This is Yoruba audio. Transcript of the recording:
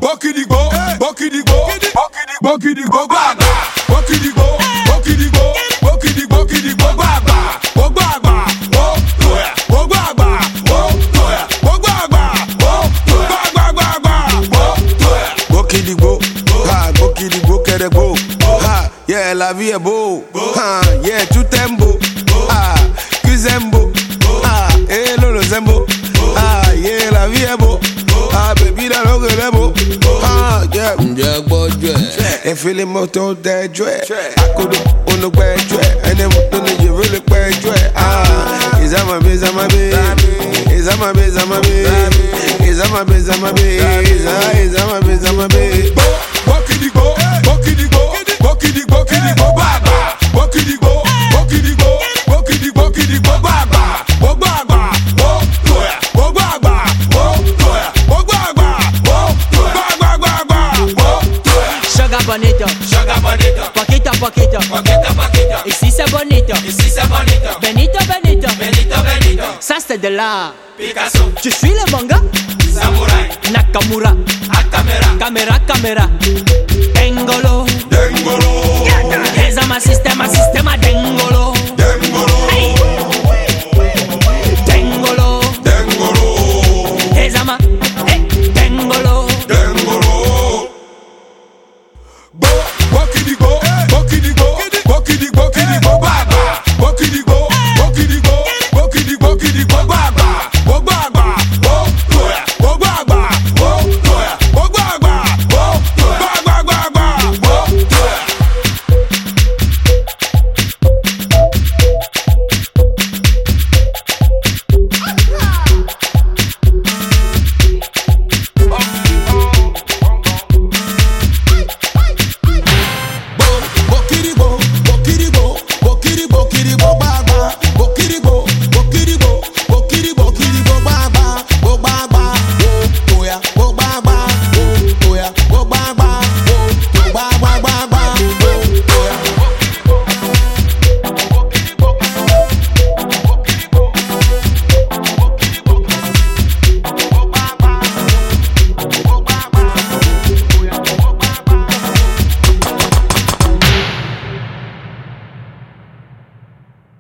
bokidigbo, bokidigbo, bokidigbo, gbagba, bokidigbo, bokidigbo, bokidigbo, gbagba, gbagba, gbagba, bokidigbo, ha, bokidigbo, keregbo, ha, yeah, la vie est beau, ha, yeah, tout aime beau, ha, kuzembo, ha, eh, lolo zembo, ha, yeah, la vie est beau, ha, baby, la longue est beau, ha, yeah, and feeling moto that dread, I could on the bad dread, and then you really bad dread, ah, is that my biz, I'm my baby, is that my biz, I'm my baby, is that my biz, I'm my baby, is that my biz, I'm my baby, bokidigbo, bokidigbo, bokidigbo, bokidigbo, baba, bokidigbo, bokidigbo, bokidigbo, bokidigbo, baba, baba, bonito, sugar bonito, poquito a poquito, poquito a poquito, y si c'est bonito, Benito, Benito, Benito, Benito, ça c'est de l'art. Picasso, Tu suis le manga, Samurai, Nakamura, a camera, Camera, Camera, Dengolo, Dengolo, Eza ma sistema, sistema Dengo.